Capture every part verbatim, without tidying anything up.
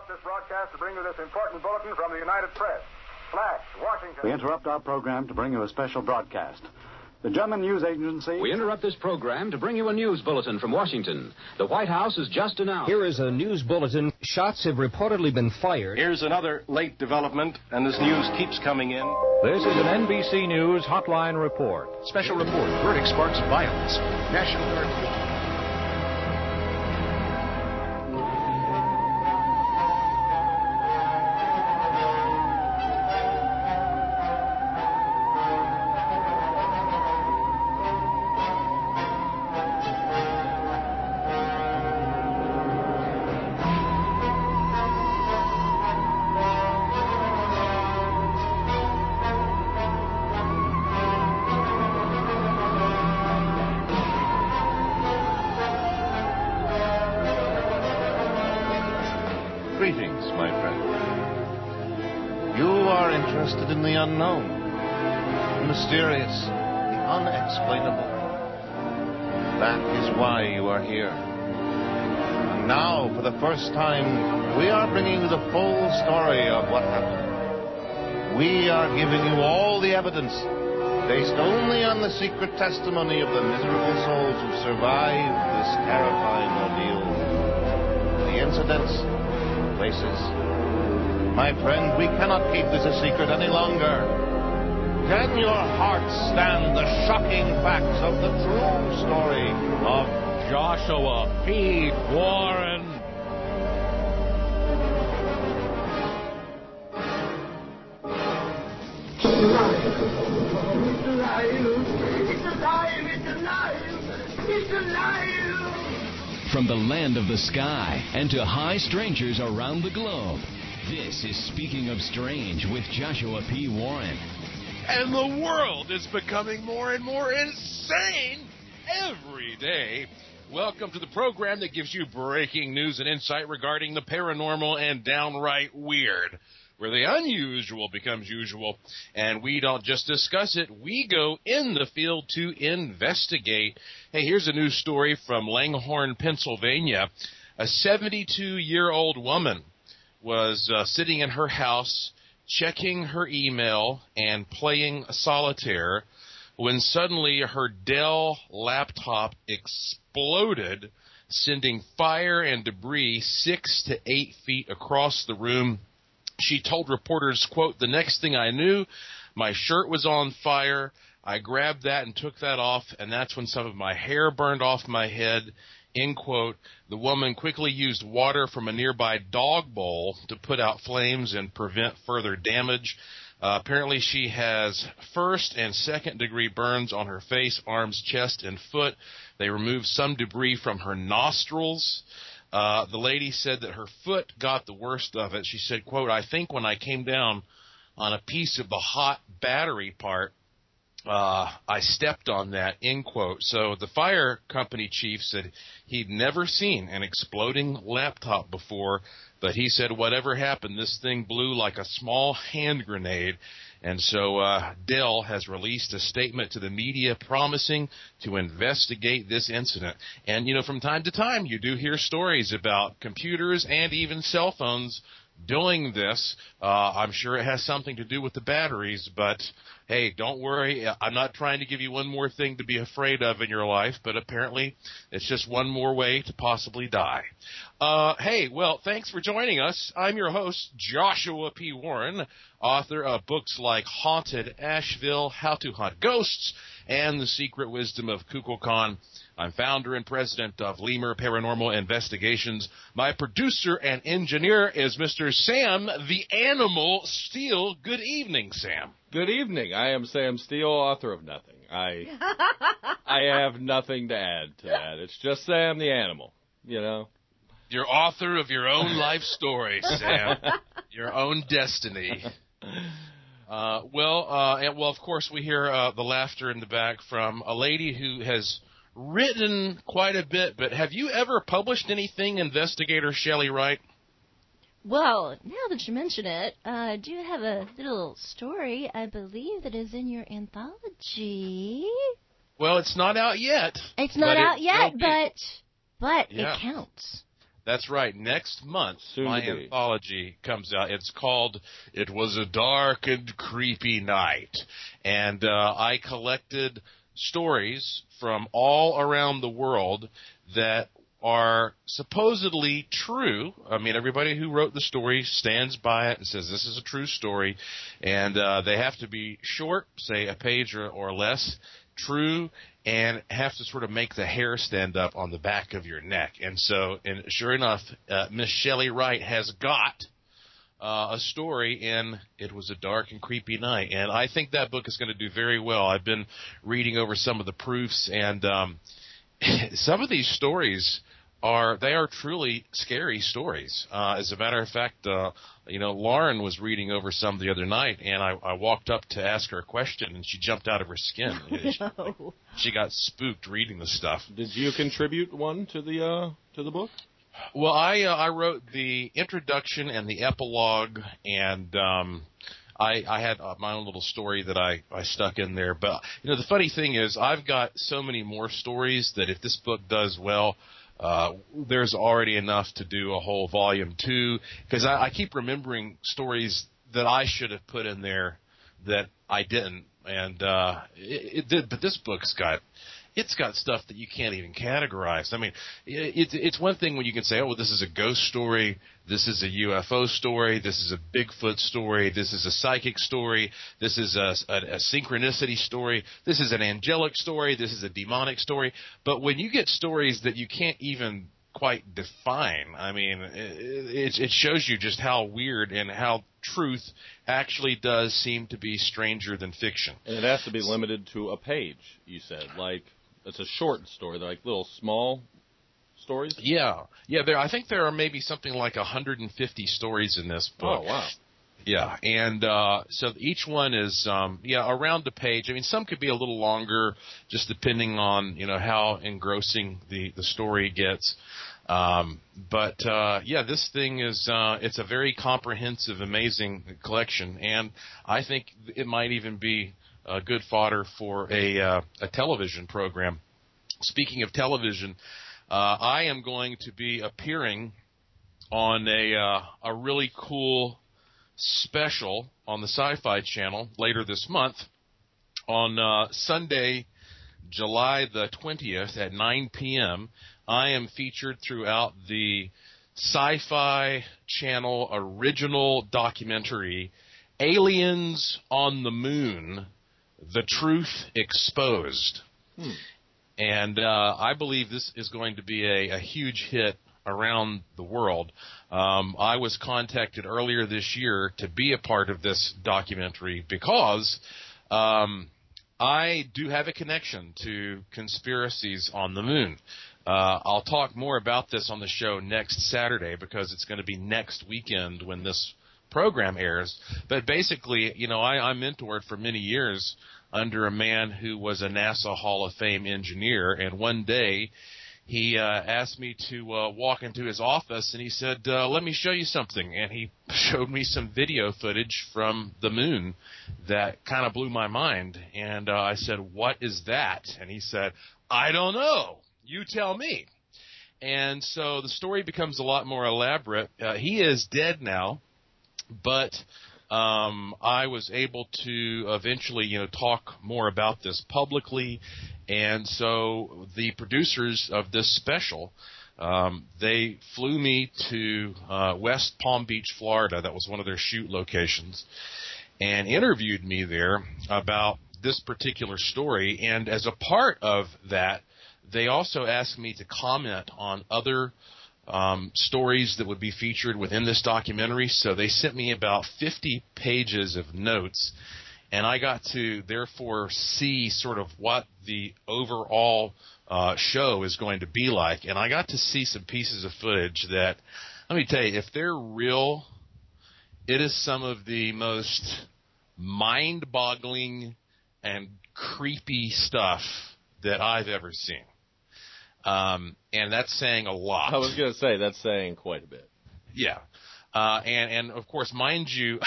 interrupt this broadcast to bring you this important bulletin from the United Press. Flash, Washington. We interrupt our program to bring you a special broadcast. The German news agency... We interrupt this program to bring you a news bulletin from Washington. The White House has just announced... Here is a news bulletin. Shots have reportedly been fired. Here's another late development, and this news keeps coming in. This is an N B C News Hotline Report. Special report. Verdict sparks violence. National Guard... Greetings, my friend. You are interested in the unknown, the mysterious, the unexplainable. That is why you are here. And now, for the first time, we are bringing you the full story of what happened. We are giving you all the evidence, based only on the secret testimony of the miserable souls who survived this terrifying ordeal. The incidents... places. My friend, we cannot keep this a secret any longer. Can your heart stand the shocking facts of the true story of Joshua P. Warren? It's alive! It's alive! It's alive! It's alive! From the land of the sky and to high strangers around the globe, this is Speaking of Strange with Joshua P. Warren. And the world is becoming more and more insane every day. Welcome to the program that gives you breaking news and insight regarding the paranormal and downright weird, where the unusual becomes usual, and we don't just discuss it, we go in the field to investigate. Hey, here's a news story from Langhorne, Pennsylvania. A seventy-two-year-old woman was uh, sitting in her house, checking her email and playing solitaire, when suddenly her Dell laptop exploded, sending fire and debris six to eight feet across the room. She told reporters, quote, "The next thing I knew, my shirt was on fire. I grabbed that and took that off, and that's when some of my hair burned off my head," end quote. The woman quickly used water from a nearby dog bowl to put out flames and prevent further damage. Uh, apparently she has first and second degree burns on her face, arms, chest, and foot. They removed some debris from her nostrils. Uh, the lady said that her foot got the worst of it. She said, quote, "I think when I came down on a piece of the hot battery part, uh, I stepped on that," end quote. So the fire company chief said he'd never seen an exploding laptop before, but he said whatever happened, this thing blew like a small hand grenade. And so uh, Dell has released a statement to the media promising to investigate this incident. And, you know, from time to time you do hear stories about computers and even cell phones doing this. Uh, I'm sure it has something to do with the batteries, but hey, don't worry. I'm not trying to give you one more thing to be afraid of in your life, but apparently it's just one more way to possibly die. Uh, hey, well, thanks for joining us. I'm your host, Joshua P. Warren, author of books like Haunted Asheville, How to Hunt Ghosts, and The Secret Wisdom of Kukulkan. I'm founder and president of Lemur Paranormal Investigations. My producer and engineer is Mister Sam the Animal Steele. Good evening, Sam. Good evening. I am Sam Steele, author of nothing. I I have nothing to add to that. It's just Sam the Animal, you know. You're author of your own life story, Sam. Your own destiny. Uh, well, uh, and, well, of course, we hear uh, the laughter in the back from a lady who has written quite a bit, but have you ever published anything, Investigator Shelley Wright? Well, now that you mention it, uh, I do have a little story, I believe, that is in your anthology. Well, it's not out yet. It's not out it yet, but but yeah. it counts. That's right. Next month, Soon my to be. anthology comes out. It's called It Was a Dark and Creepy Night. And uh, I collected stories from all around the world that are supposedly true. I mean, everybody who wrote the story stands by it and says this is a true story. And uh, they have to be short, say a page or, or less, true, and have to sort of make the hair stand up on the back of your neck. And so, and sure enough, uh, Miss Shelley Wright has got uh, a story in It Was a Dark and Creepy Night. And I think that book is going to do very well. I've been reading over some of the proofs, and um, some of these stories are, they are truly scary stories. Uh, as a matter of fact, uh, you know, Lauren was reading over some the other night, and I, I walked up to ask her a question, and she jumped out of her skin. No. She, she got spooked reading the stuff. Did you contribute one to the uh, to the book? Well, I uh, I wrote the introduction and the epilogue, and um, I, I had uh, my own little story that I, I stuck in there. But, you know, the funny thing is I've got so many more stories that if this book does well, uh, there's already enough to do a whole volume two. Because I, I keep remembering stories that I should have put in there that I didn't. And uh, it, it did. But this book's got... It's got stuff that you can't even categorize. I mean, it's it's one thing when you can say, oh, well, this is a ghost story, this is a U F O story, this is a Bigfoot story, this is a psychic story, this is a, a, a synchronicity story, this is an angelic story, this is a demonic story. But when you get stories that you can't even quite define, I mean, it, it shows you just how weird and how truth actually does seem to be stranger than fiction. And it has to be limited to a page, you said, like... It's a short story. They're like little small stories? Yeah. Yeah, there. I think there are maybe something like one hundred fifty stories in this book. Oh, wow. Yeah, and uh, so each one is, um, yeah, around a page. I mean, some could be a little longer, just depending on, you know, how engrossing the, the story gets. Um, but, uh, yeah, this thing is, uh, it's a very comprehensive, amazing collection, and I think it might even be Uh, good fodder for a uh, a television program. Speaking of television, uh, I am going to be appearing on a uh, a really cool special on the Sci-Fi Channel later this month on uh, Sunday, July the twentieth at nine p.m. I am featured throughout the Sci-Fi Channel original documentary Aliens on the Moon, The Truth Exposed. Hmm. And uh, I believe this is going to be a, a huge hit around the world. Um, I was contacted earlier this year to be a part of this documentary because um, I do have a connection to conspiracies on the moon. Uh, I'll talk more about this on the show next Saturday because it's going to be next weekend when this program airs. But basically, you know, I, I mentored for many years under a man who was a NASA Hall of Fame engineer, and one day he uh, asked me to uh, walk into his office, and he said, uh, let me show you something. And he showed me some video footage from the moon that kind of blew my mind. And uh, I said, what is that? And he said, I don't know. You tell me. And so the story becomes a lot more elaborate. Uh, he is dead now. But um, I was able to eventually, you know, talk more about this publicly, and so the producers of this special, um, they flew me to uh, West Palm Beach, Florida. That was one of their shoot locations, and interviewed me there about this particular story. And as a part of that, they also asked me to comment on other Um, stories that would be featured within this documentary. So they sent me about fifty pages of notes, and I got to therefore see sort of what the overall uh, show is going to be like. And I got to see some pieces of footage that, let me tell you, if they're real, it is some of the most mind-boggling and creepy stuff that I've ever seen. Um, and that's saying a lot. I was going to say, that's saying quite a bit. Yeah. Uh, and, and of course, mind you,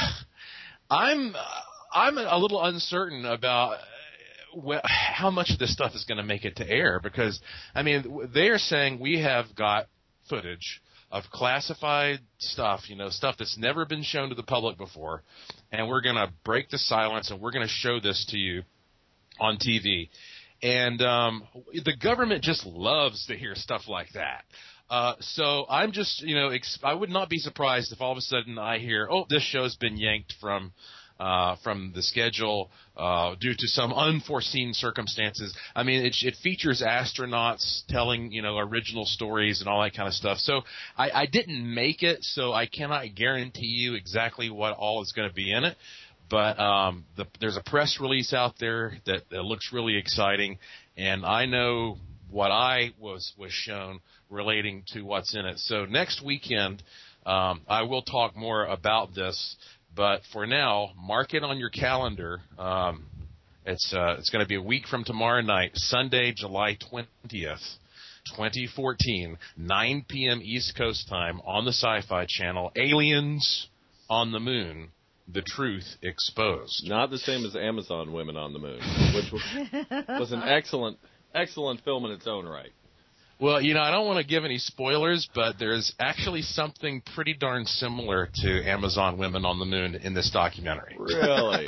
I'm, I'm a little uncertain about wh- how much of this stuff is going to make it to air because, I mean, they're saying we have got footage of classified stuff, you know, stuff that's never been shown to the public before, and we're going to break the silence and we're going to show this to you on T V. And um, the government just loves to hear stuff like that. Uh, so I'm just, you know, ex- I would not be surprised if all of a sudden I hear, oh, this show's been yanked from uh, from the schedule uh, due to some unforeseen circumstances. I mean, it, it features astronauts telling, you know, original stories and all that kind of stuff. So I, I didn't make it, so I cannot guarantee you exactly what all is going to be in it. But um, the, there's a press release out there that, that looks really exciting, and I know what I was was shown relating to what's in it. So next weekend, um, I will talk more about this. But for now, mark it on your calendar. Um, it's uh, it's going to be a week from tomorrow night, Sunday, July twentieth, twenty fourteen, nine p.m. East Coast time on the Sci-Fi Channel. Aliens on the Moon. The Truth Exposed. Not the same as Amazon Women on the Moon, which was, was an excellent, excellent film in its own right. Well, you know, I don't want to give any spoilers, but there's actually something pretty darn similar to Amazon Women on the Moon in this documentary. Really?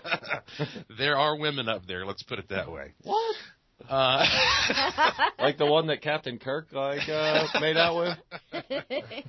There are women up there, let's put it that way. What? Uh, like the one that Captain Kirk like uh, made out with?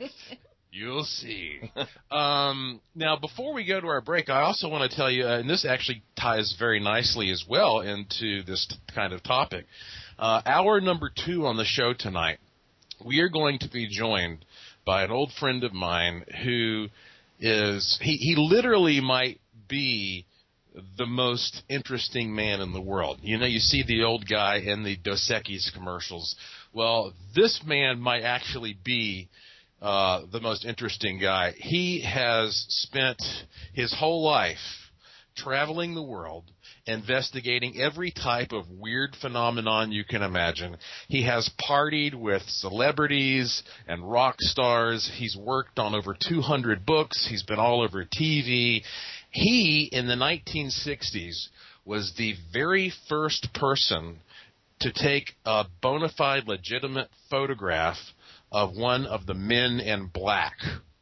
You'll see. Um, now, before we go to our break, I also want to tell you, uh, and this actually ties very nicely as well into this t- kind of topic. Uh, hour number two on the show tonight, we are going to be joined by an old friend of mine who is, he, he literally might be the most interesting man in the world. You know, you see the old guy in the Dos Equis commercials. Well, this man might actually be Uh, the most interesting guy. He has spent his whole life traveling the world, investigating every type of weird phenomenon you can imagine. He has partied with celebrities and rock stars. He's worked on over two hundred books. He's been all over T V. He, in the nineteen sixties, was the very first person to take a bona fide, legitimate photograph of one of the Men in Black.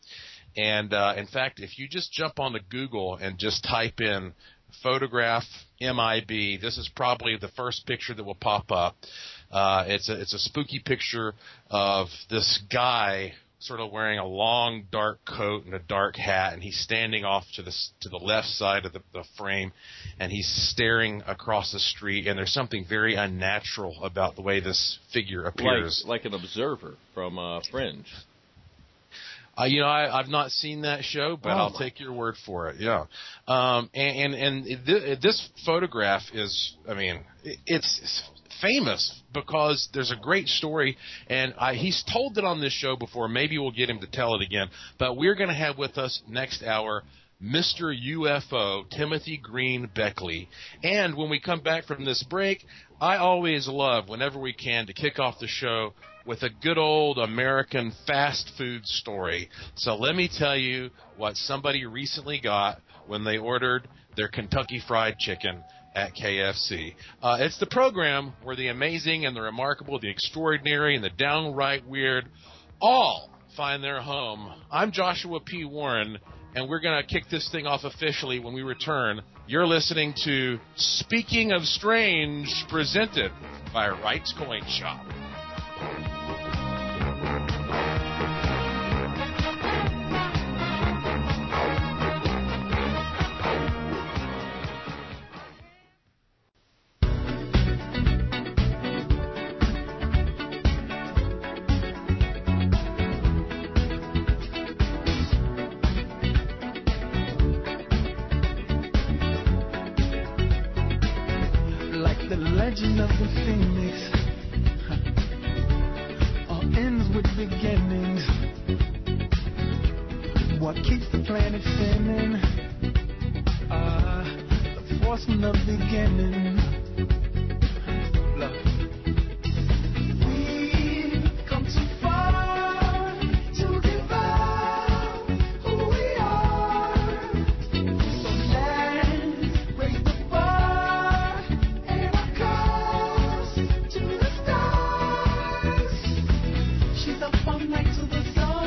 And, uh, in fact, if you just jump onto Google and just type in photograph M I B, this is probably the first picture that will pop up. Uh, it's a, it's a spooky picture of this guy sort of wearing a long, dark coat and a dark hat, and he's standing off to the, to the left side of the, the frame, and he's staring across the street, and there's something very unnatural about the way this figure appears. Like, like an observer from uh, Fringe. Uh, you know, I, I've not seen that show, but oh I'll my. take your word for it. Yeah, um, and and, and th- this photograph is, I mean, it, it's famous because there's a great story, and I, he's told it on this show before. Maybe we'll get him to tell it again. But we're going to have with us next hour Mister U F O, Timothy Green Beckley. And when we come back from this break, I always love, whenever we can, to kick off the show with a good old American fast food story. So let me tell you what somebody recently got when they ordered their Kentucky Fried Chicken at K F C. Uh, it's the program where the amazing and the remarkable, the extraordinary and the downright weird all find their home. I'm Joshua P. Warren, and we're going to kick this thing off officially when we return. You're listening to Speaking of Strange, presented by Wright's Coin Shop. Legend of the Phoenix, all ends with beginnings. What keeps the planet spinning? Uh, the force from the beginning. Look, we've come too far to give up who we are. So let's raise the bar and our cups to the stars. She's up all night to the sun.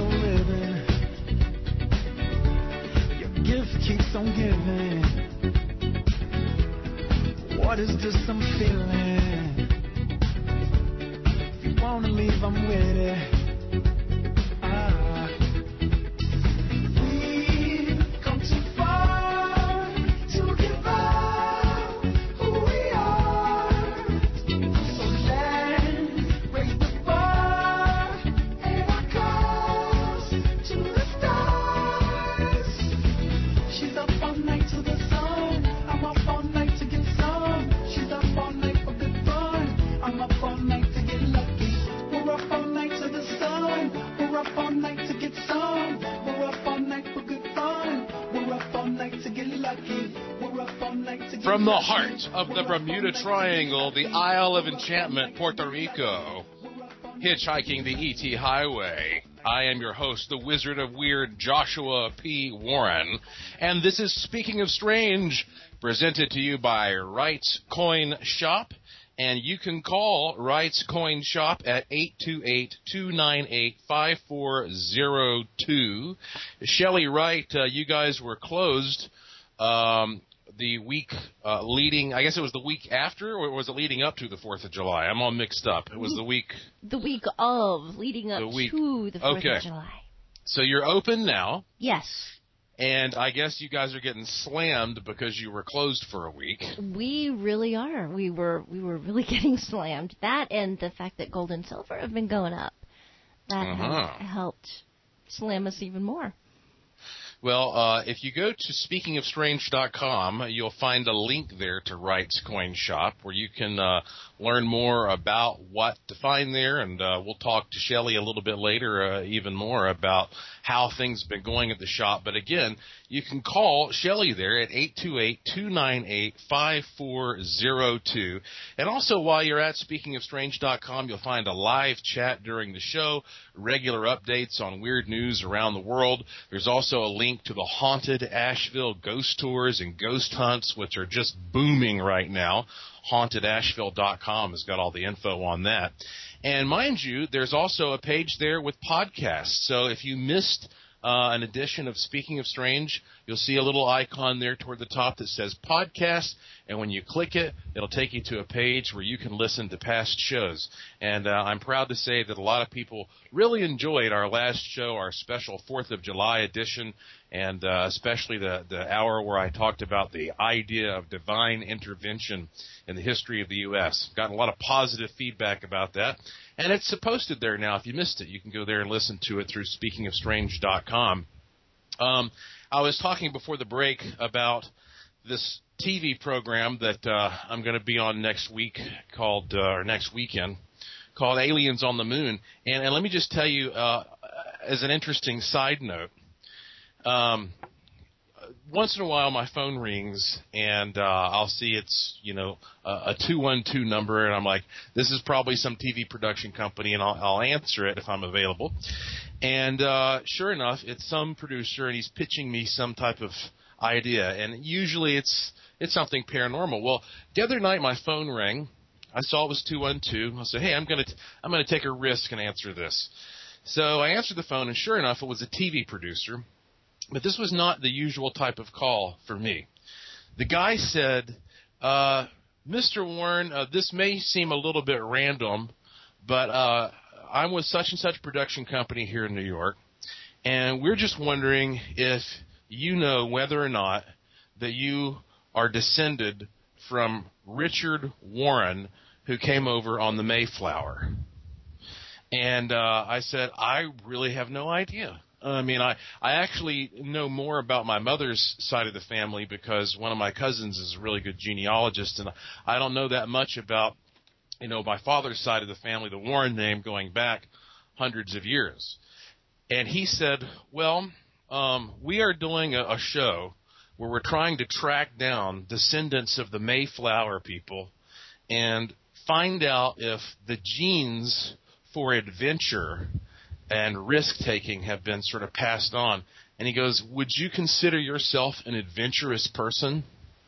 for living. Your gift keeps on giving. What is this I'm feeling? If you wanna leave, I'm with it. From the heart of the Bermuda Triangle, the Isle of Enchantment, Puerto Rico, hitchhiking the E T Highway, I am your host, the Wizard of Weird, Joshua P. Warren, and this is Speaking of Strange, presented to you by Wright's Coin Shop, and you can call Wright's Coin Shop at eight two eight, two nine eight, five four zero two. Shelley Wright, uh, you guys were closed um, the week uh, leading, I guess it was the week after, or was it leading up to the fourth of July? I'm all mixed up. It was the week... The week of, leading up the week, to the fourth okay. of July. So you're open now. Yes. And I guess you guys are getting slammed because you were closed for a week. We really are. We were we were really getting slammed. That and the fact that gold and silver have been going up. That uh-huh. has helped slam us even more. Well, uh, if you go to speaking of strange dot com, you'll find a link there to Wright's Coin Shop where you can uh, learn more about what to find there, and uh, we'll talk to Shelley a little bit later uh, even more about how things have been going at the shop. But again, you can call Shelley there at eight two eight, two nine eight, five four zero two. And also while you're at speaking of strange dot com, you'll find a live chat during the show, regular updates on weird news around the world. There's also a link to the haunted Asheville ghost tours and ghost hunts, which are just booming right now. haunted asheville dot com has got all the info on that. And mind you, there's also a page there with podcasts. So if you missed uh, an edition of Speaking of Strange, you'll see a little icon there toward the top that says podcast. And when you click it, it'll take you to a page where you can listen to past shows. And uh, I'm proud to say that a lot of people really enjoyed our last show, our special fourth of July edition, and uh, especially the, the hour where I talked about the idea of divine intervention in the history of the U S Gotten a lot of positive feedback about that. And it's posted there now. If you missed it, you can go there and listen to it through speaking of strange dot com. Um, I was talking before the break about this T V program that uh, I'm going to be on next week called, uh, or next weekend, called Aliens on the Moon. And, and let me just tell you, uh, as an interesting side note, um, once in a while my phone rings and uh, I'll see it's, you know, a, a two one two number, and I'm like, this is probably some T V production company, and I'll, I'll answer it if I'm available. And uh, sure enough, it's some producer, and he's pitching me some type of idea, and usually it's it's something paranormal. Well, the other night my phone rang. I saw it was two one two. I said, hey, I'm gonna t- I'm gonna take a risk and answer this. So I answered the phone, and sure enough, it was a T V producer. But this was not the usual type of call for me. The guy said, uh, Mister Warren, uh, this may seem a little bit random, but uh, I'm with such and such production company here in New York, and we're just wondering if you know whether or not that you are descended from Richard Warren, who came over on the Mayflower. And uh, I said, I really have no idea. I mean, I, I actually know more about my mother's side of the family because one of my cousins is a really good genealogist, and I don't know that much about, you know, my father's side of the family, the Warren name, going back hundreds of years. And he said, well, um, we are doing a, a show where we're trying to track down descendants of the Mayflower people and find out if the genes for adventure and risk-taking have been sort of passed on. And he goes, would you consider yourself an adventurous person?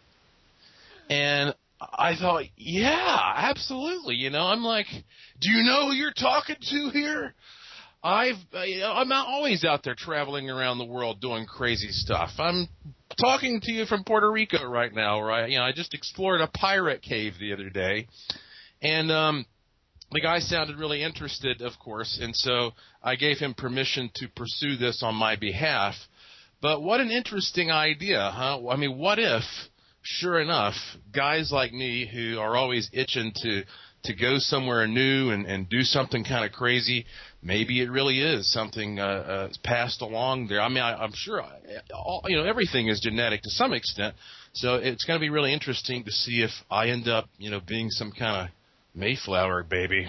And I thought, yeah, absolutely. You know, I'm like, do you know who you're talking to here? I've I'm always out there traveling around the world doing crazy stuff. I'm talking to you from Puerto Rico right now, right? You know, I just explored a pirate cave the other day, and um, the guy sounded really interested, of course, and so I gave him permission to pursue this on my behalf. But what an interesting idea, huh? I mean, what if, sure enough, guys like me who are always itching to to go somewhere new and, and do something kind of crazy, maybe it really is something uh, uh, passed along there. I mean, I, I'm sure, I, all, you know, everything is genetic to some extent, so it's going to be really interesting to see if I end up, you know, being some kind of Mayflower baby.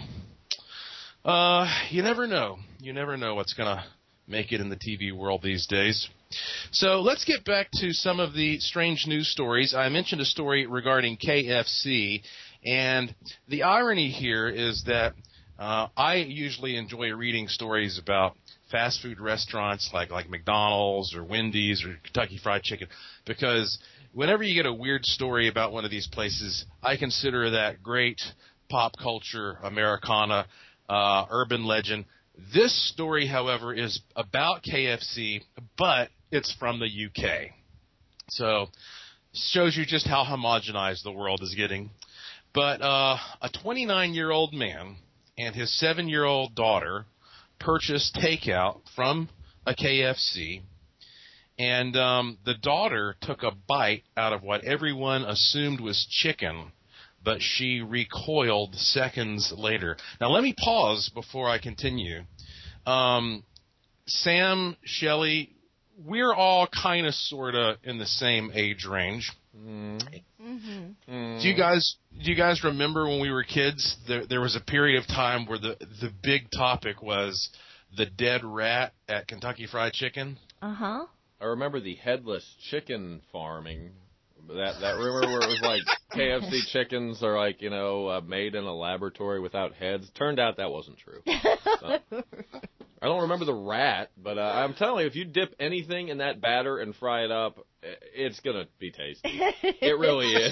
Uh, you never know. You never know what's going to make it in the T V world these days. So let's get back to some of the strange news stories. I mentioned a story regarding K F C, and the irony here is that uh, I usually enjoy reading stories about fast food restaurants like, like McDonald's or Wendy's or Kentucky Fried Chicken, because whenever you get a weird story about one of these places, I consider that great pop culture, Americana, uh, urban legend. This story, however, is about K F C, but it's from the U K. So shows you just how homogenized the world is getting. But uh, a twenty-nine-year-old man and his seven-year-old daughter purchased takeout from a K F C, and um, the daughter took a bite out of what everyone assumed was chicken, but she recoiled seconds later. Now, let me pause before I continue. Um, Sam, Shelley, we're all kind of, sort of in the same age range. Mm. Mm-hmm. Mm. Do you guys do you guys remember when we were kids, there, there was a period of time where the, the big topic was the dead rat at Kentucky Fried Chicken? Uh-huh. I remember the headless chicken farming. That that rumor where it was like K F C chickens are like, you know, uh, made in a laboratory without heads. Turned out that wasn't true. So, I don't remember the rat, but uh, I'm telling you, if you dip anything in that batter and fry it up, it's going to be tasty. It really is.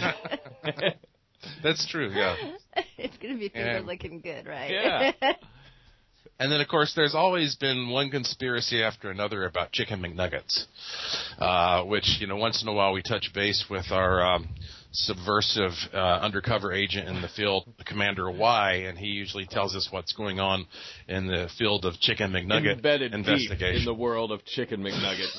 That's true, yeah. It's going to be finger looking good, right? Yeah. And then, of course, there's always been one conspiracy after another about Chicken McNuggets, uh, which, you know, once in a while we touch base with our um, subversive uh, undercover agent in the field, Commander Y, and he usually tells us what's going on in the field of Chicken McNugget Embedded investigation. Deep in the world of Chicken McNuggets.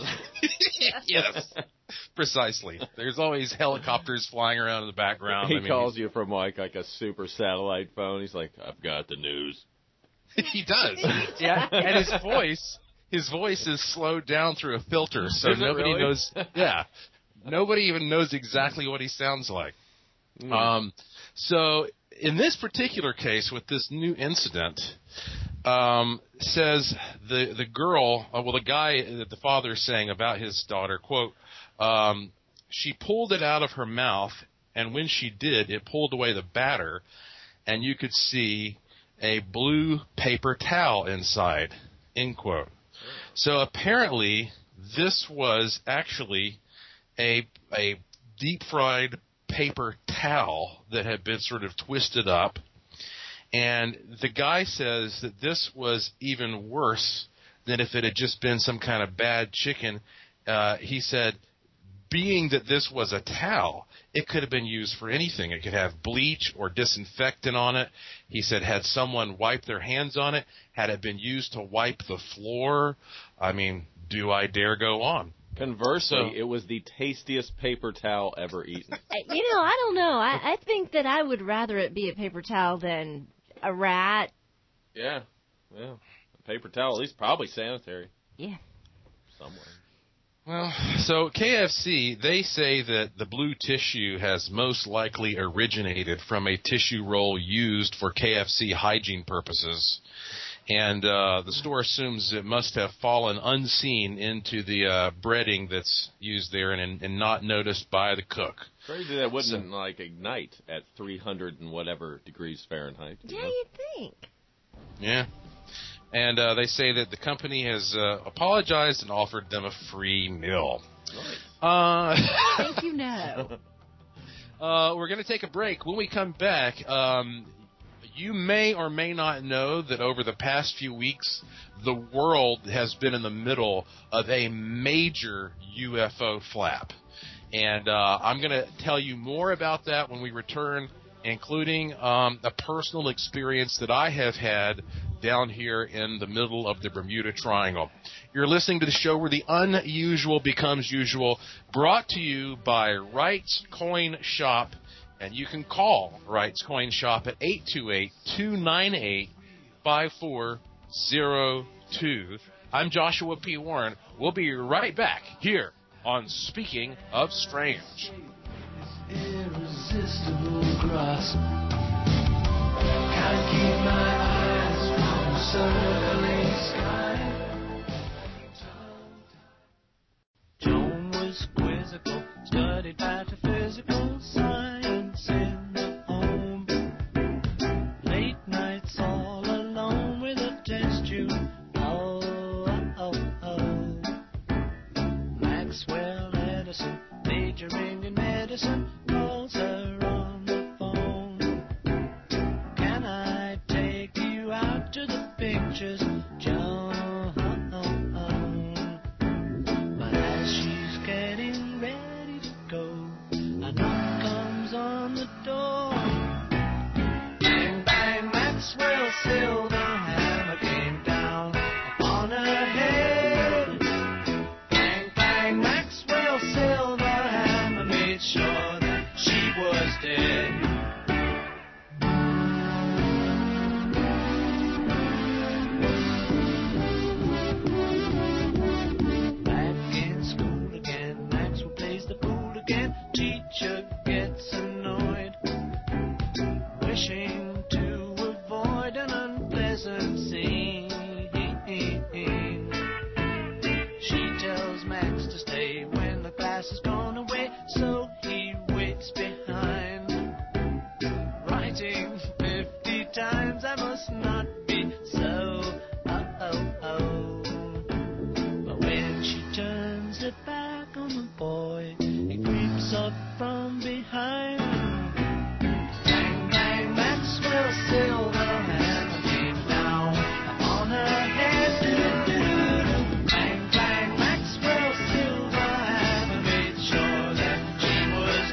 Yes, precisely. There's always helicopters flying around in the background. He I mean, calls you from like, like a super satellite phone. He's like, I've got the news. He does. Yeah, and his voice, his voice is slowed down through a filter, so is nobody really? knows. Yeah, nobody even knows exactly what he sounds like. Mm. Um, so in this particular case, with this new incident, um, says the the girl, uh, well, the guy that the father is saying about his daughter, quote, um, she pulled it out of her mouth, and when she did, it pulled away the batter, and you could see a blue paper towel inside, end quote. So apparently this was actually a a deep-fried paper towel that had been sort of twisted up. And the guy says that this was even worse than if it had just been some kind of bad chicken. Uh, he said, being that this was a towel, it could have been used for anything. It could have bleach or disinfectant on it. He said, had someone wiped their hands on it, had it been used to wipe the floor, I mean, do I dare go on? Conversely, so, it was the tastiest paper towel ever eaten. You know, I don't know. I, I think that I would rather it be a paper towel than a rat. Yeah, yeah. A paper towel, at least probably sanitary. Yeah. Somewhere. Well, so K F C, they say that the blue tissue has most likely originated from a tissue roll used for K F C hygiene purposes. And uh, the store assumes it must have fallen unseen into the uh, breading that's used there and, and not noticed by the cook. Crazy that wouldn't, so, like, ignite at three hundred and whatever degrees Fahrenheit. Yeah, know? you'd think. Yeah. And uh, they say that the company has uh, apologized and offered them a free meal. Nice. Uh, Thank you, no. uh, we're going to take a break. When we come back, um, you may or may not know that over the past few weeks, the world has been in the middle of a major U F O flap. And uh, I'm going to tell you more about that when we return, including um, a personal experience that I have had down here in the middle of the Bermuda Triangle. You're listening to the show where the unusual becomes usual, brought to you by Wright's Coin Shop. And you can call Wright's Coin Shop at eight two eight, two nine eight, five four zero two. I'm Joshua P. Warren. We'll be right back here on Speaking of Strange. Irresistible grasp. Can't keep my eyes from the circling sky. Joan was quizzical, studied pataphysical science in the home. Late nights all alone with a test tube. Oh, oh, oh. Maxwell Edison, majoring in medicine, calls her on the phone. Can I take you out to the pictures, Joan? But as she's getting ready to go, a knock comes on the door. Bang, bang, Maxwell Silver hammer came down upon her head. Bang, bang, Maxwell Silver hammer made sure that she was dead. Back in school again, Maxwell plays the fool again. Teacher gets annoyed, wishing to avoid an unpleasant scene. She tells Max to stay when the class has gone away, so he waits behind, writing fifty times, I must not be so, oh, oh, oh. But when she turns her back on the boy, he creeps up from behind. Bang, bang, Maxwell Silver hammer came down upon her head. Doo-doo-doo-doo. Bang, bang, Maxwell Silver hammer made sure that she was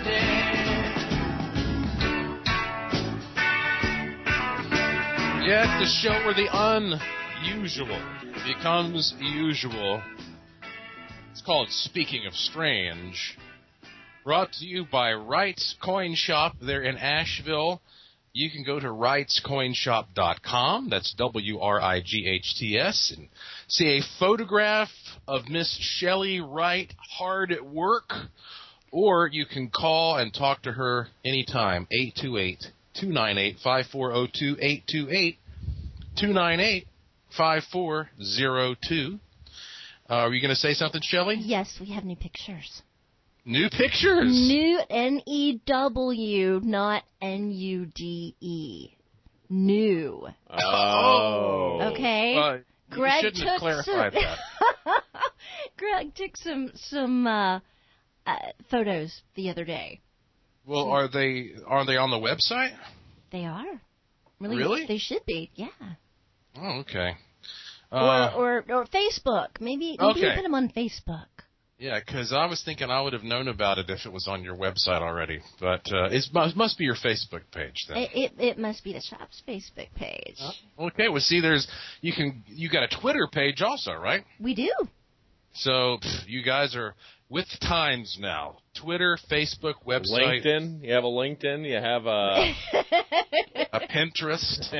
dead. Yes, the show where the unusual becomes usual. It's called Speaking of Strange. Brought to you by Wright's Coin Shop. They're in Asheville. You can go to wrights coin shop dot com. That's W R I G H T S. And see a photograph of Miss Shelley Wright hard at work. Or you can call and talk to her anytime. eight two eight, two nine eight, five four zero two. eight two eight, two nine eight, five four zero two. Uh, are you going to say something, Shelley? Yes, we have new pictures. New pictures? New, N E W, not N U D E. New. Oh. Okay. Uh, Greg you shouldn't took have clarified some, that. Greg took some some uh, uh, photos the other day. Well, are they are they on the website? They are. Really? Really? They should be. Yeah. Oh, okay. Uh, or, or or Facebook. Maybe maybe okay. you put them on Facebook. Yeah, because I was thinking I would have known about it if it was on your website already. But uh, it must be your Facebook page then. It, it it must be the shop's Facebook page. Oh, okay. Well, see, there's you can you got a Twitter page also, right? We do. So pff, you guys are with the times now. Twitter, Facebook, website. LinkedIn. You have a LinkedIn. You have a a Pinterest.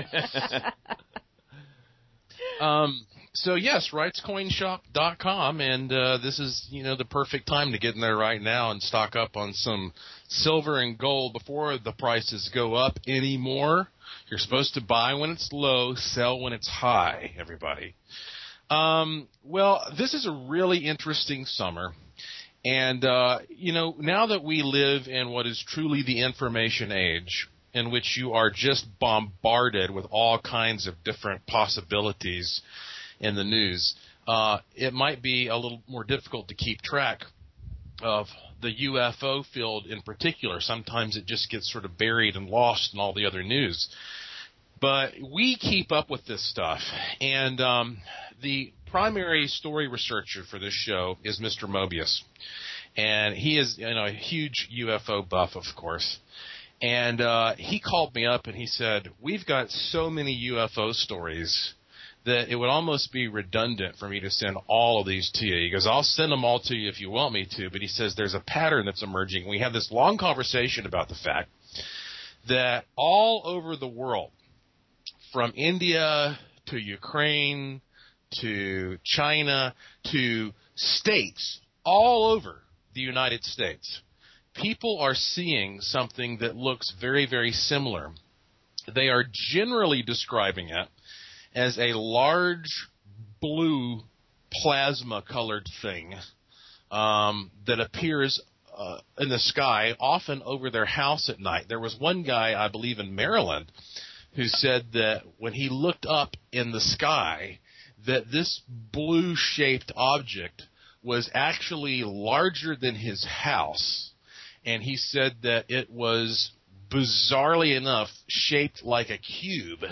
um. So yes, wrights coin shop dot com, and uh, this is you know the perfect time to get in there right now and stock up on some silver and gold before the prices go up anymore. You're supposed to buy when it's low, sell when it's high. Everybody. Um, well, this is a really interesting summer, and uh, you know now that we live in what is truly the information age, in which you are just bombarded with all kinds of different possibilities in the news, uh, it might be a little more difficult to keep track of the U F O field in particular. Sometimes it just gets sort of buried and lost in all the other news. But we keep up with this stuff, and um, the primary story researcher for this show is Mister Mobius, and he is, you know, a huge U F O buff, of course. And uh, he called me up and he said, "We've got so many U F O stories that it would almost be redundant for me to send all of these to you." He goes, "I'll send them all to you if you want me to," but he says there's a pattern that's emerging. We have this long conversation about the fact that all over the world, from India to Ukraine to China to states all over the United States, people are seeing something that looks very, very similar. They are generally describing it as a large blue plasma-colored thing um, that appears uh, in the sky, often over their house at night. There was one guy, I believe in Maryland, who said that when he looked up in the sky, that this blue-shaped object was actually larger than his house. And he said that it was, bizarrely enough, shaped like a cube.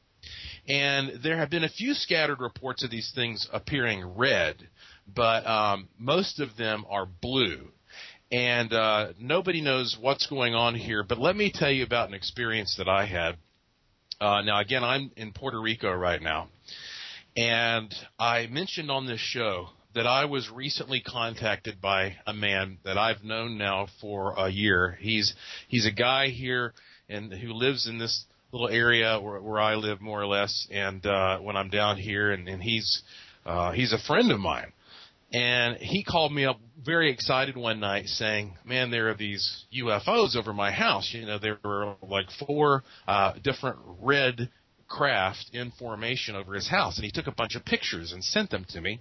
And there have been a few scattered reports of these things appearing red, but um, most of them are blue. And uh, nobody knows what's going on here. But let me tell you about an experience that I had. Uh, now, again, I'm in Puerto Rico right now. And I mentioned on this show that I was recently contacted by a man that I've known now for a year. He's he's a guy here and who lives in this little area where, where I live, more or less. And uh, when I'm down here, and, and he's uh, he's a friend of mine. And he called me up very excited one night saying, "Man, there are these U F Os over my house. You know, there were like four uh, different red craft in formation over his house." And he took a bunch of pictures and sent them to me.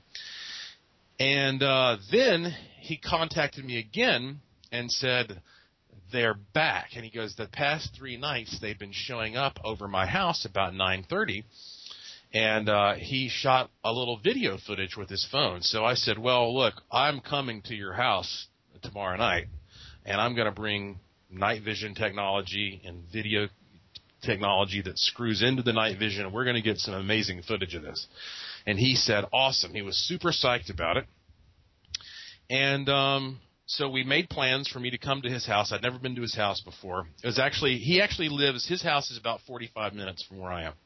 And uh, then he contacted me again and said, "They're back." And he goes, "The past three nights they've been showing up over my house about nine thirty. And uh, he shot a little video footage with his phone. So I said, "Well, look, I'm coming to your house tomorrow night, and I'm going to bring night vision technology and video technology that screws into the night vision, and we're going to get some amazing footage of this." And he said, awesome. He was super psyched about it. And um, so we made plans for me to come to his house. I'd never been to his house before. It was actually, he actually lives, his house is about forty-five minutes from where I am.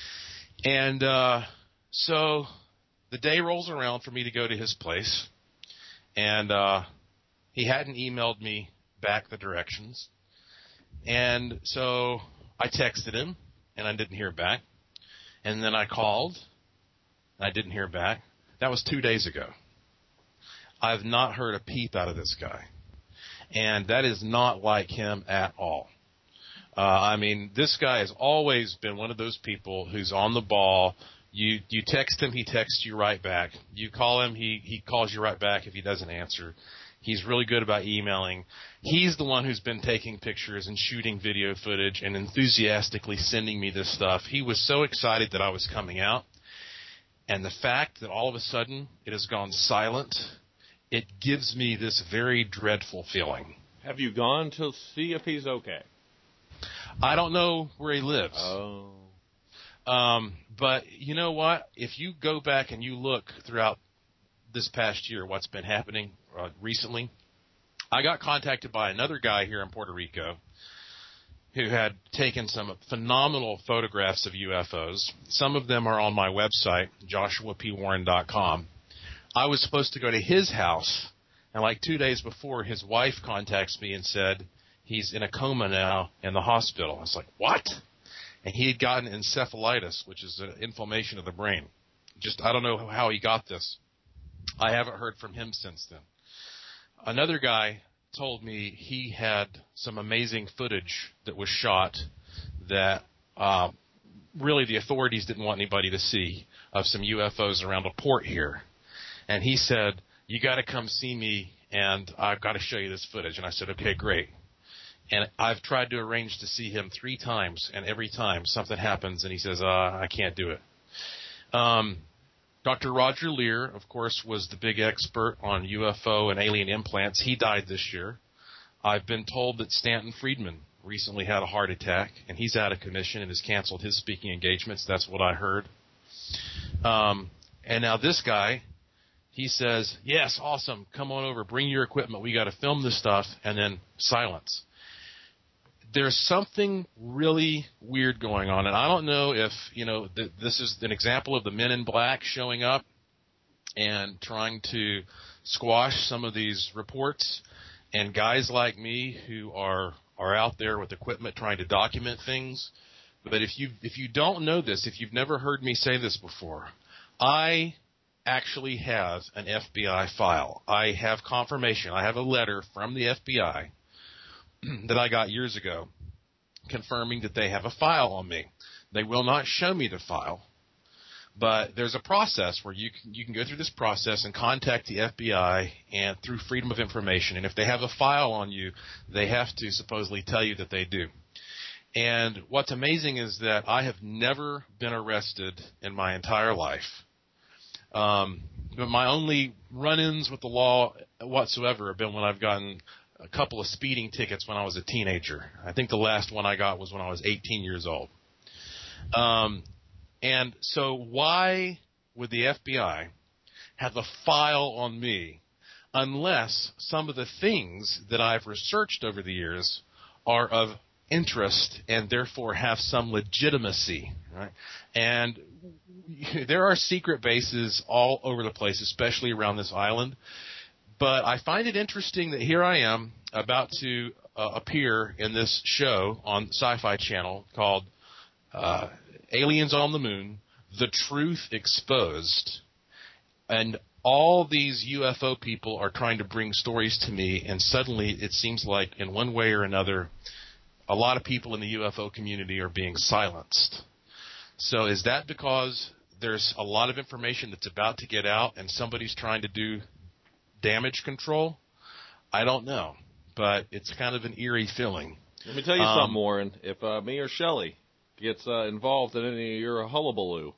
And uh, so the day rolls around for me to go to his place. And uh, he hadn't emailed me back the directions. And so I texted him, and I didn't hear back. And then I called, and I didn't hear back. That was two days ago. I've not heard a peep out of this guy. And that is not like him at all. Uh, I mean, this guy has always been one of those people who's on the ball. You you text him, he texts you right back. You call him, he, he calls you right back if he doesn't answer. He's really good about emailing. He's the one who's been taking pictures and shooting video footage and enthusiastically sending me this stuff. He was so excited that I was coming out. And the fact that all of a sudden it has gone silent, it gives me this very dreadful feeling. Have you gone to see if he's okay? I don't know where he lives. Oh. Um, but you know what? If you go back and you look throughout this past year, what's been happening uh, recently, I got contacted by another guy here in Puerto Rico who had taken some phenomenal photographs of U F Os. Some of them are on my website, joshua p warren dot com. I was supposed to go to his house, and like two days before, his wife contacts me and said, he's in a coma now in the hospital. I was like, what? And he had gotten encephalitis, which is an inflammation of the brain. Just, I don't know how he got this. I haven't heard from him since then. Another guy told me he had some amazing footage that was shot that uh, really the authorities didn't want anybody to see of some U F Os around a port here. And he said, you got to come see me, and I've got to show you this footage. And I said, okay, great. And I've tried to arrange to see him three times, and every time something happens, and he says, uh, I can't do it. Um, Doctor Roger Lear, of course, was the big expert on U F O and alien implants. He died this year. I've been told that Stanton Friedman recently had a heart attack, and he's out of commission and has canceled his speaking engagements. That's what I heard. Um, and now this guy, he says, yes, awesome, come on over, bring your equipment, we got to film this stuff, and then silence. There's something really weird going on, and I don't know if, you know, th- this is an example of the men in black showing up and trying to squash some of these reports, and guys like me who are are out there with equipment trying to document things. But if you if you don't know this, if you've never heard me say this before, I actually have an F B I file. I have confirmation. I have a letter from the F B I that I got years ago confirming that they have a file on me. They will not show me the file, but there's a process where you can, you can go through this process and contact the F B I and through Freedom of Information. And if they have a file on you, they have to supposedly tell you that they do. And what's amazing is that I have never been arrested in my entire life. Um, but my only run-ins with the law whatsoever have been when I've gotten a couple of speeding tickets when I was a teenager. I think the last one I got was when I was eighteen years old. Um, and so why would the F B I have a file on me unless some of the things that I've researched over the years are of interest and therefore have some legitimacy, right? And there are secret bases all over the place, especially around this island. But I find it interesting that here I am about to uh, appear in this show on Sci-Fi Channel called uh, Aliens on the Moon, The Truth Exposed. And all these U F O people are trying to bring stories to me, and suddenly it seems like in one way or another, a lot of people in the U F O community are being silenced. So is that because there's a lot of information that's about to get out and somebody's trying to do damage control? I don't know, but it's kind of an eerie feeling. Let me tell you um, something, Warren. If uh, me or Shelley gets uh, involved in any of your hullabaloo,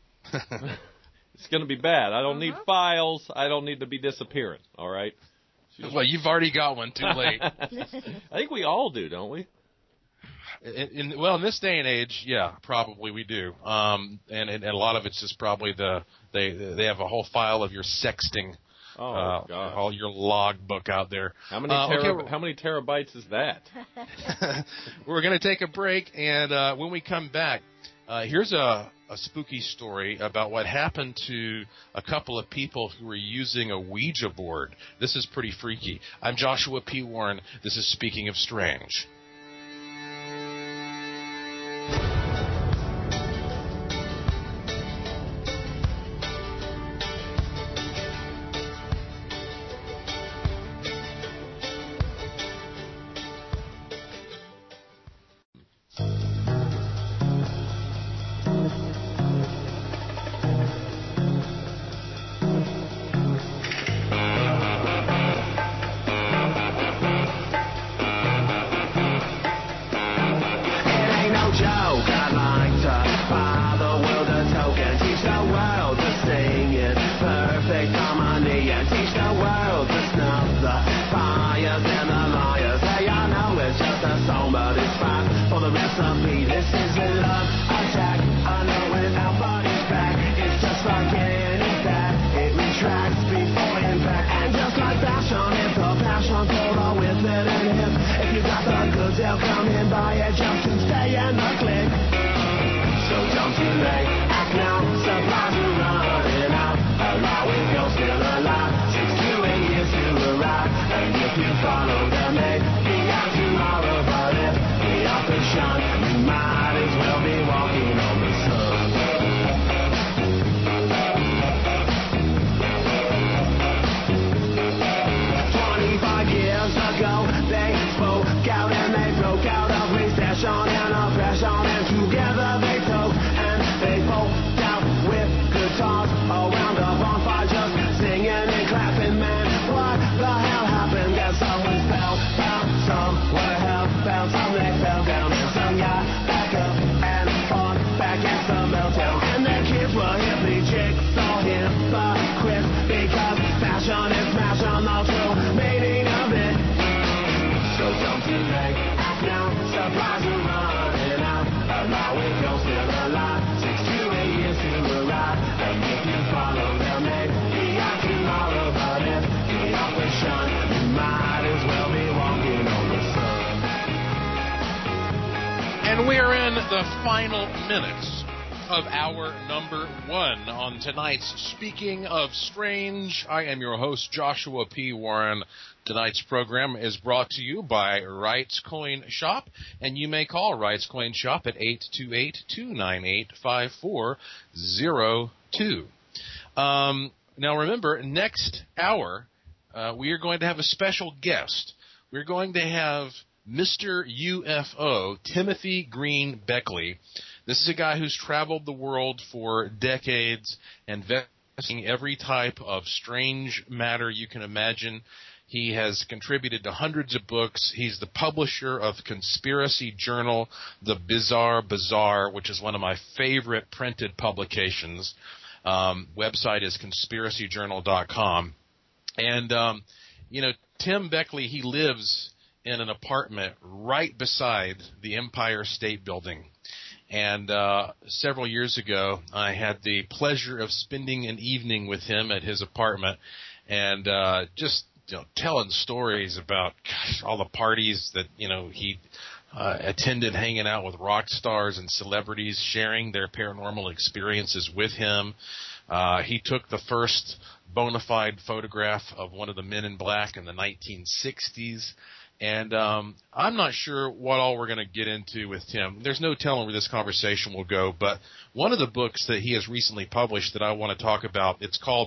it's going to be bad. I don't uh-huh. need files. I don't need to be disappearing, all right? Well, you've already got one too late. I think we all do, don't we? In, in, well, in this day and age, yeah, probably we do. Um, and, and, and a lot of it's just probably the they they have a whole file of your sexting. Oh, uh, God. All your log book out there. How many, uh, tera- okay, how many terabytes is that? We're going to take a break, and uh, when we come back, uh, here's a, a spooky story about what happened to a couple of people who were using a Ouija board. This is pretty freaky. I'm Joshua P. Warren. This is Speaking of Strange. And we are in the final minutes of hour number one on tonight's Speaking of Strange. I am your host, Joshua P. Warren. Tonight's program is brought to you by Wright's Coin Shop, and you may call Wright's Coin Shop at eight two eight, two nine eight, five four zero two. Um, now remember, next hour, uh, we are going to have a special guest. We're going to have Mister U F O, Timothy Green Beckley. This is a guy who's traveled the world for decades, investigating every type of strange matter you can imagine. He has contributed to hundreds of books. He's the publisher of conspiracy journal, The Bizarre Bazaar, which is one of my favorite printed publications. Um, website is conspiracy journal dot com. And, um, you know, Tim Beckley, he lives in an apartment right beside the Empire State Building. And uh, several years ago, I had the pleasure of spending an evening with him at his apartment and uh, just you know, telling stories about gosh, all the parties that you know he uh, attended, hanging out with rock stars and celebrities, sharing their paranormal experiences with him. Uh, he took the first bona fide photograph of one of the Men in Black in the nineteen sixties. And um, I'm not sure what all we're going to get into with Tim. There's no telling where this conversation will go. But one of the books that he has recently published that I want to talk about, it's called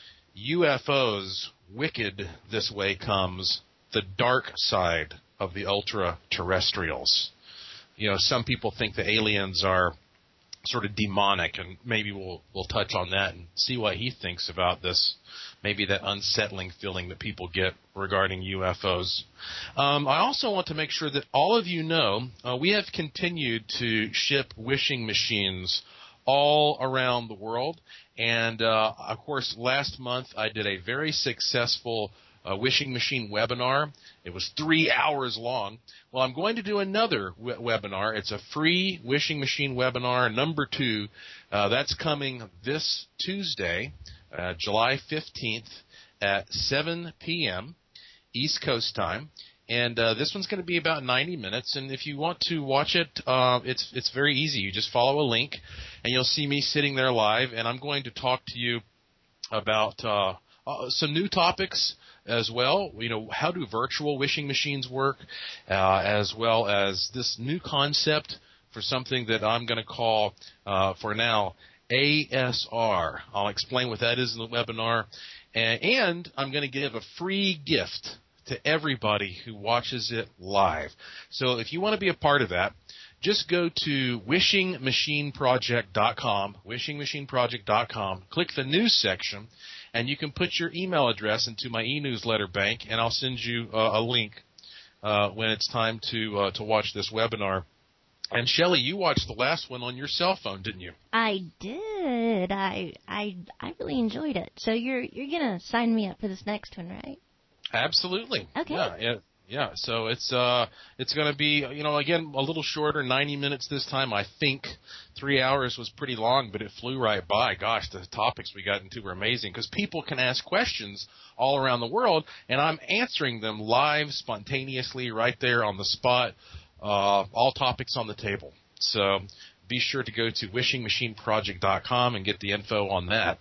U F Os, Wicked This Way Comes, The Dark Side of the Ultra-Terrestrials. You know, some people think the aliens are sort of demonic, and maybe we'll we'll touch on that and see what he thinks about this, maybe that unsettling feeling that people get regarding U F Os. Um, I also want to make sure that all of you know uh, we have continued to ship wishing machines all around the world, and uh, of course last month I did a very successful a wishing machine webinar. It was three hours long. Well, I'm going to do another w- webinar. It's a free wishing machine webinar, number two. Uh, that's coming this Tuesday, uh, July fifteenth at seven p.m. East Coast time. And uh, this one's going to be about ninety minutes. And if you want to watch it, uh, it's it's very easy. You just follow a link, and you'll see me sitting there live. And I'm going to talk to you about uh, uh, some new topics as well. You know, how do virtual wishing machines work, uh, as well as this new concept for something that I'm going to call, uh, for now, A S R. I'll explain what that is in the webinar. And, and I'm going to give a free gift to everybody who watches it live. So if you want to be a part of that, just go to wishing machine project dot com, wishing machine project dot com, click the news section, and you can put your email address into my e-newsletter bank, and I'll send you uh, a link uh, when it's time to uh, to watch this webinar. And Shelley, you watched the last one on your cell phone, didn't you? I did. I I I really enjoyed it. So you're you're gonna sign me up for this next one, right? Absolutely. Okay. Yeah. yeah. Yeah, so it's uh it's going to be, you know, again, a little shorter, ninety minutes this time. I think three hours was pretty long, but it flew right by. Gosh, the topics we got into were amazing because people can ask questions all around the world, and I'm answering them live, spontaneously, right there on the spot, uh, all topics on the table. So be sure to go to wishing machine project dot com and get the info on that.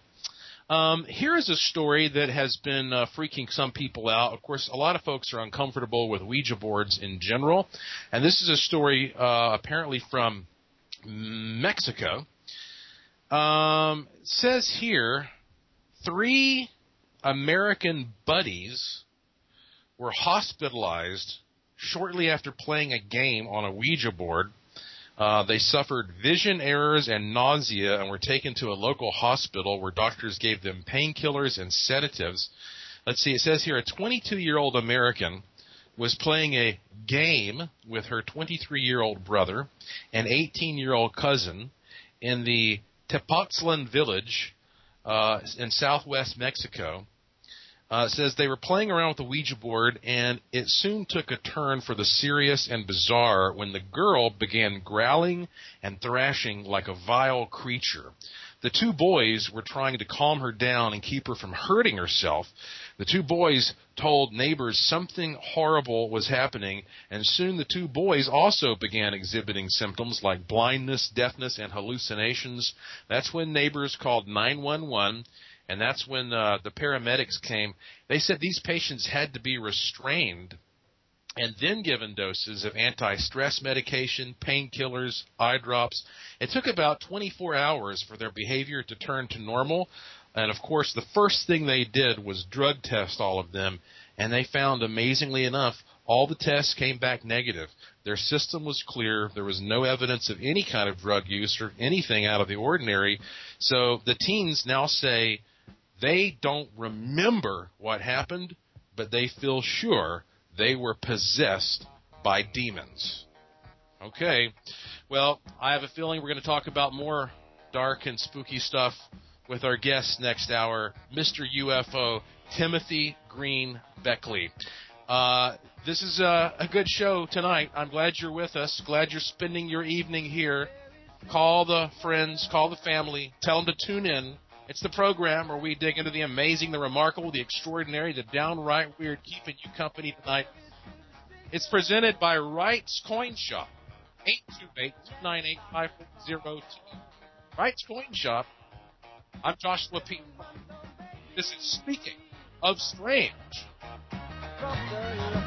Um, here is a story that has been uh, freaking some people out. Of course, a lot of folks are uncomfortable with Ouija boards in general. And this is a story uh, apparently from Mexico. Um, it says here, three American buddies were hospitalized shortly after playing a game on a Ouija board. Uh, they suffered vision errors and nausea and were taken to a local hospital where doctors gave them painkillers and sedatives. Let's see, it says here a twenty-two-year-old American was playing a game with her twenty-three-year-old brother and eighteen-year-old cousin in the Tepoztlan village uh, in southwest Mexico. Uh, it says they were playing around with the Ouija board, and it soon took a turn for the serious and bizarre when the girl began growling and thrashing like a vile creature. the two boys were trying to calm her down and keep her from hurting herself. The two boys told neighbors something horrible was happening, and soon the two boys also began exhibiting symptoms like blindness, deafness, and hallucinations. That's when neighbors called nine one one, and that's when uh, the paramedics came. They said these patients had to be restrained and then given doses of anti-stress medication, painkillers, eye drops. It took about twenty-four hours for their behavior to turn to normal. And, of course, the first thing they did was drug test all of them, and they found, amazingly enough, all the tests came back negative. Their system was clear. There was no evidence of any kind of drug use or anything out of the ordinary. So the teens now say they don't remember what happened, but they feel sure they were possessed by demons. Okay. Well, I have a feeling we're going to talk about more dark and spooky stuff with our guest next hour, Mister U F O, Timothy Green Beckley. Uh, this is a, a good show tonight. I'm glad you're with us. Glad you're spending your evening here. Call the friends, call the family, tell them to tune in. It's the program where we dig into the amazing, the remarkable, the extraordinary, the downright weird, keeping you company tonight. It's presented by Wright's Coin Shop, eight two eight, two nine eight, five four zero two. Wright's Coin Shop. I'm Joshua P. This is Speaking of Strange.